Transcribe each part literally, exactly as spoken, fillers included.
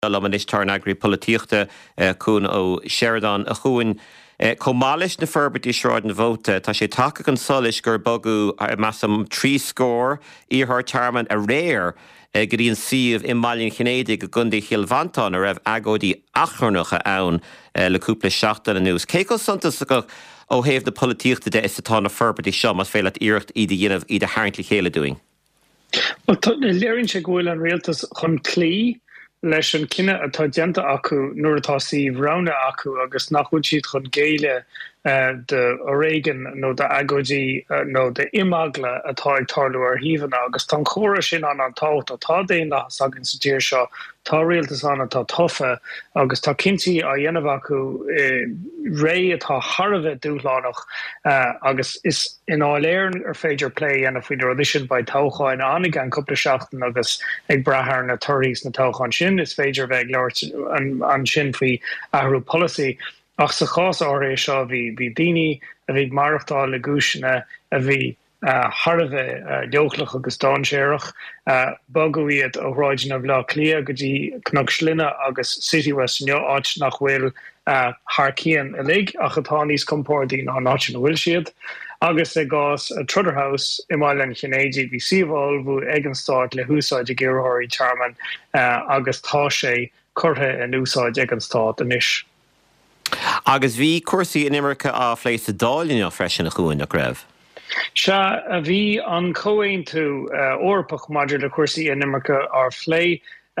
man is tar agri politiachta cún ó Sheridan a chuin comális na ferbert is ráid na bhóta tá sé take an solis gur bogu massam trí scór íthar tarman a réir go dtíon siomh i mbailín chinnéide go gundaí Chilvantán a raibh agóidí acharnacha ann le cúpla seachtain na nús. Cé go suntas go ó héamh na politiachta de is atá na ferbert is seo mas féile iirecht iad dhéanamh iad a haintla chéile doing. Well, léironn sé go bhfuil an rialtas chun clí leis an cinenne atá déanta acu nuair atá siomh rana acu agus nachhuiil siad chun géile de Oregon nó de agóidí nó de imagla atá ag tarlú ar híomhanna agus tá chóra sin an an tácht atá déana sagin sa tíir seo tá rialtas an atá tofa agus tá cinntií a dhéanamh acu ré atá Harbheith dúlánach agus is in áiléirn ar féidir play ana faoidir audition by táchain annig an cúpla seachtain agus ag brathar na turís na táchain sin is féidir bheith leir an sin faoi ahrú policy. Ach sa chás áéis seo bhí bhí daoine a bhí marachtáil le gúisina a bhí Harbheith deochlach agus dáinséireach bogaíiad ó ráid na bhlá clia go dtí cnug slina agus City West neo áit nach bhfuil Harcían a lig ach atá níos compórdaí ná náit na bhfuil siad. Agus é gás a Trudderhouse i mailen chinnéidí bhí siomháil bhú ag an stáit le húsáid a ggéireóirí charman agus tá sé curtha an úsáid ag an stát inis. Agus bhí cuasaí in Imirce á phléis a dáilín á freisin a chuin nach raibh. Se a bhí an comhaon tú orpach maidir le cuasaí in Imirce ar phlé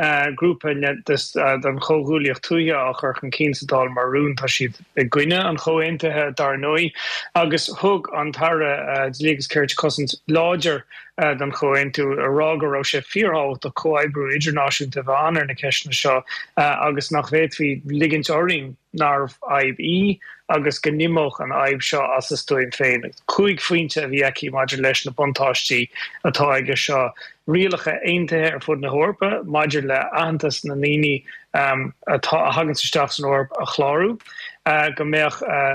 grúpa den choghúlaíocht tuaithe a chur an cínsa dal marún tá siad i gcuine an chohaontathe dar nói agus thug an tara légus ceirt cosint láidir den chohaon tú a rágur ó sé fíorthabhalt a comhaidbrú idirnáisiúnta bheith anar na ceisna seo agus nach bhéad bhí ligint oring nar aib í agus go nimmoch an aib seo as is stoin féin. Cúig faointe a bhí aici maidir leis na buntáistí atá aige seo rialacha aontaithe ar fud na hórpa, maidir le aantas na níní atá a hagann sa steach san orp a chláú, go mbeadh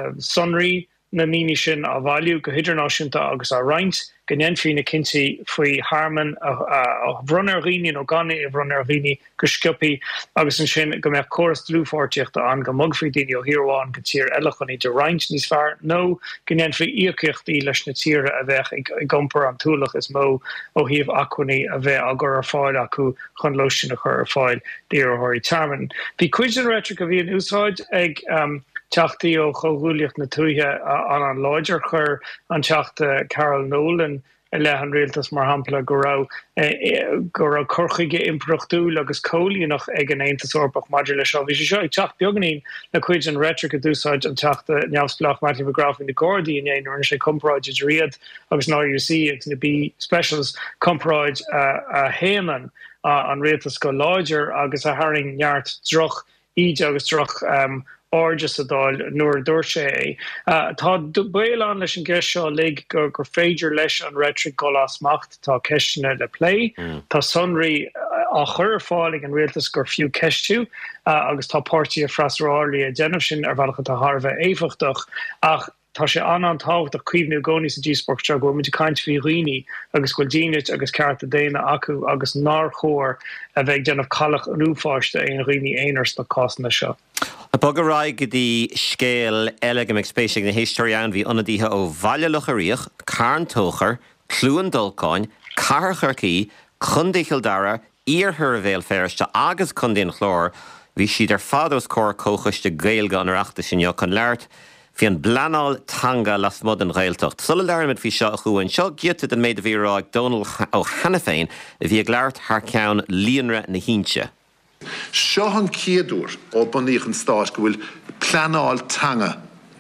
sonraí na níní sin a bhailiú go hidirnáisiúnta agus a roinnt, go nnéanfaí na cinnti faoi Harman a bhrunnar riine nó ganna i bhrunnar riine go sciupaí agus an sin go mbeadh choras dlúfáirteachta an go mugfaí daoine ó hiarháin go tír eilechanaí de roinnt níos fearr nó go nnéanfaí íochtaí leis na tíre a bheith ag gompar an túlach is mó ó thaobh acunaí a bheith agur ar fáil acu chun loisina chur ar fáil díorthirí tarman. Bhí cuid an réitre go bhí an úsáid ag teachtaí ó choghúlaíocht na tuaithe an an láidir chur an teachta Carol Nolan le an rialtas mar hampla go raibh go raibh curchaige impreachtúil agus cóilíonach ag an aontas orpach maidir le seo. Bhí sé seo ag teacht beaganín le cuid an réitre go dúsáid an teachta neamhsplach Matthew McGrath in the Gordy in éanaar sé compráid is riad agus ná U C ag na bí specials compráid a héaman an rialtas go láidir agus a haring neart droch iad agus droch orgus a dáil nuair dúir sé. Tá béal an leis an gceist seo lig gur gur féidir leis an réitre go lasmacht tá ceistena le play. Tá sonraí a chur fáillig an rialtas gur fiú ceistú agus tá páirtí a freasráirlaí a déanamh sin ar bhealach tá Harbheith éifichtach ach tá sé an an tácht a cuimhnú gcóní sa díosport se go muid caiint fhí riine agus goil díneid agus ceart a déine acu agus nar chóir a bheith déanamh callach an úfáiste éon riine éonars na cásanna seo. A bogarráid go dtí scéal eile go mbeidh spéisiigh na histórián bhí ionadaithe ó bhailelecharíoch, cairntóchar, clúan dulcáin, carcharcaí, chundaícheal dara, íorthar a bhéal féiriste agus chundéon chlór, bhí siad ar fados cór cóchaiste gailge an reachta sin jo chun leart, hí an blanáil tanga las mud an ghailtocht. Sulla learnmid hí seo a chuain, seo giotad an méid a bhíráid Donald ó Hanaféin a bhí ag leart thar ceann líonra na hínse. Seo an céadúr ó bunaíoch an stáit go bhfuil pleanáil tanga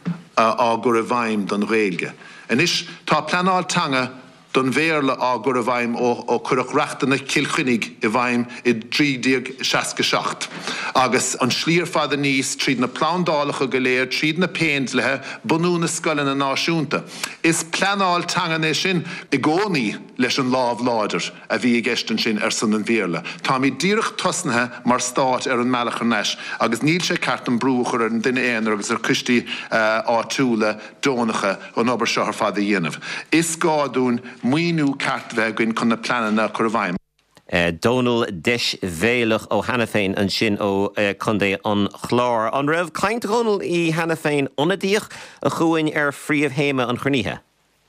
á gur a bhaim don réilge. Inis tá pleanáil tanga don bhéarla á gur a bhaim ó chuireach reachtainna Kilchunnig i bhaim i trídíag seasca seacht. Agus an slíor fada níos tríd na plándálacha go léir, tríd na péintlethe, bunú na scoilin na náisiúnta. Is pleanáil tanga é sin i gcónaí leis an lámh láidir a bhí ag eistin sin ar san an bhéarla. Tá mí díreach tosnathe mar stáit ar an meallachar neis, agus níl sé ceart an brúchar ar an duine éanaar agus ar cistí áitiúla dónacha ó obair seo ar fada dhéanamh. Is gáadún muoinú ceart bheith gin chun na pleanana chur a bhaim. Uh, Donald Dish Véilech ó Hannah féin an sin ó uh, chundé an chlár. An raibh caint Ronald í Hannah féin onadíoch a chuain ar phríomh héime an chrunníthe.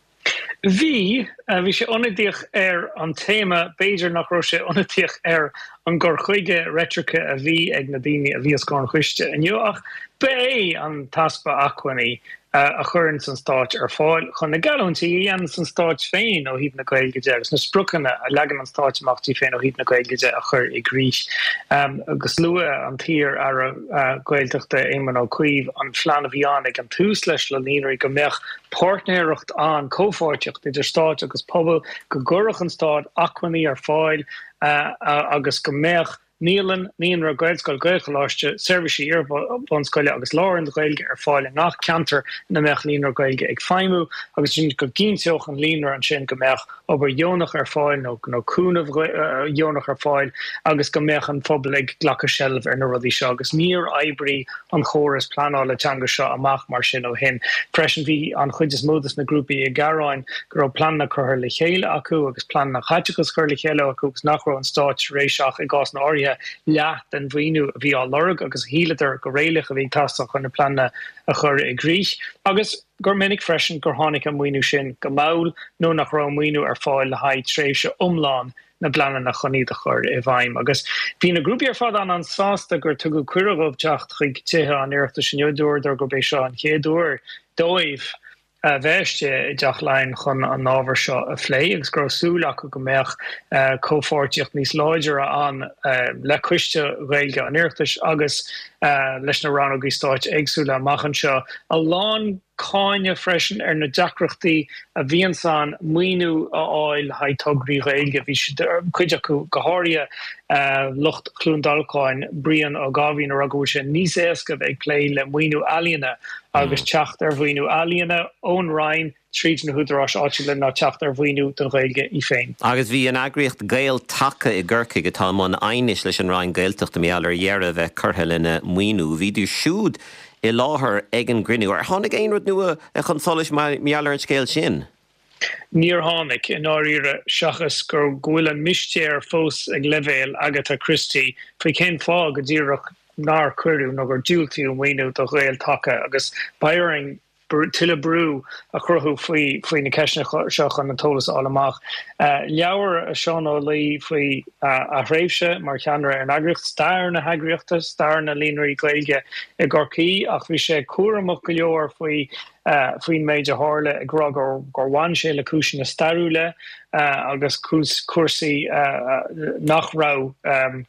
Bhí uh, bhí sé onadíoch ar an téma Beiidir nach raibh sé onadíoch ar an gur chuige rétricha a bhí ag na daoine a bhí as gcóin chuiste. Aniu ach bé an taspa achaní uh, a churann san stáit ar fáil chun na galúntí í an san stáit féin ó híb na gailgeide agus na sprucanna a legan an stáit amachtaí féin ó híb na gailgeide a chur i gríis. Um, agus lua an tír ar a uh, gailteachta éman ó cuimh an phlean a bhí an ag an tús leis le líonraí go mbeadh partnéireacht an cófáirteach idir stáit agus pobl go gurach an stáit achaní ar fáil uh, uh, agus go mbeadh Nílan níon ra gailscoil gailchaláiste serviceí ar bonscoile agus láir an gailge ar fáil nach cantar na meach líonar gailge ag feimú agus sin go gínteoch an líonar an sin go meach obair dheonach ar fáil nó nó cúnamh dheonach ar fáil agus go meach an phobal ag ghlacha shelf ar na rudí seo agus níor aibrí an chóras planála teanga seo amach mar sin ó hin. Freisin bhí an chuid is módas na grúpaí i garáin go raibh plan na chuir le chéile acu agus plan na chaiteachas chuir le chéile acu agus nach raibh an stáit réiseach i gás na áirithe leat an bhíú a bhí á lorg agus híleidir go réilech a bhí tasach chun na planna a chur i grís. Agus gur minic freisin gur tháinig an muoinú sin go maul nó nach ra muoinú ar fáil le haid tréise umláin na blanan na choníad a chur i bhaim. Agus bhí na grúpi ar fad an an sásta gur tugu cuireamh teacht chuig tithe an iireachta sinneúir dar go bééis seo an chéadúir dóibh Uh, Bheiste i deach lein chun an ábhar seo a phlé agus gur súla acu go mbeadh uh, cófáirteocht níos láidir an uh, le cuiste réilge an iireachtas agus uh, leis na ranógaí stáit agsúla amachchan seo a lán cáine freisin ar na deacreachtaí a bhíon san muoinú a áil haidtógraí réilge bhí chuid acu go háirithe uh, lucht clúndalcáin brian ó gábhín ar agóil sin níos éasca ag plé le muoinú alíana agus teacht ar bhhaoinú alíana ón Ryan tríd na húdarrás áitiúla ná teacht ar bhhaoinú don réilge i féin. Agus bhí an agriocht gail taca i ggurcaig atá man ainis leis an Ryan gailteachta méallar dhearra bheith curtha lena muoinú. Bhí dú siúd i láthair ag an grinú. Ar tháinig aonrad nua a chun solas méallar an scéil sin? Níor tháinig in áiríre seachas gur ghuiil an mistéir fós ag levéil Agatha Christie faoi cén fá go ddíireach nar cuireú nó gur dúiltíú muoinú do réil taca agus bairing tuile brú a chruthú faoi faoi na ceisna seach an na tólas álamach. Uh, leabhar a seán ó lí faoi uh, a réimse mar cheanra an agriocht stair na hagriochta stair na líonraí gailge i gCorcaí ach bhí sé cuaramach go leor faoi uh, faoin méid a hála ag rá gur gur bhain sé le cúsin na stairúile uh, agus cuasaí uh, nach rá um,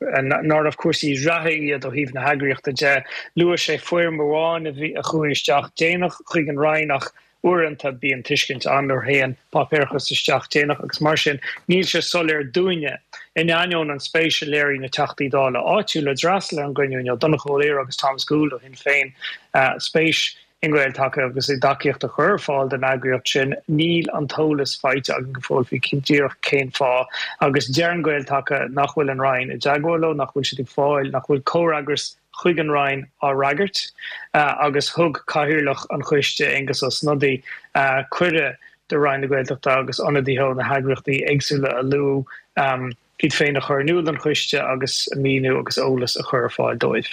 nar of course is rahi do híh na hagriochta de luas sé foiir marháin a bhí a chuisteach déanach chuig an reinach uanta bí an tuiscint anir héan papéchas isteach déanach agus mar sin níl se solir dúine in aion an spéisial léirí na teachtaí dála áitiúla drasla an gcuinúne donna choléir agus Thomas Gould ó hin féin uh, spéis Ingrid take agus i daciacht a chur fáil den agriocht sin níl an tólas feite agin go fáil fi cintíoch céin fá agus dearan Gael take nach bhfuil an Ryan i deagháiló nach bhfuil si fáil nach bhfuil córagus chuig an Ryan á ragart uh, agus thug caihiúlach an chuiste agus os nodí uh, cuire de Ryan na Gaeltachta agus anadíthe na hagriochtaí agsúla a lú um, cid féin a chur nuúil an chuiste agus míú agus ólas a chur fáil dóibh.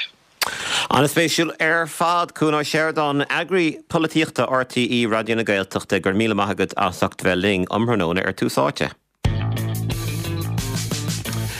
An spéisiúil ar fad cúna séardán agri políochta R T E Radio na Gaeltachta gur míle maithagad a sacht bheling omhrnóna ar túsáte.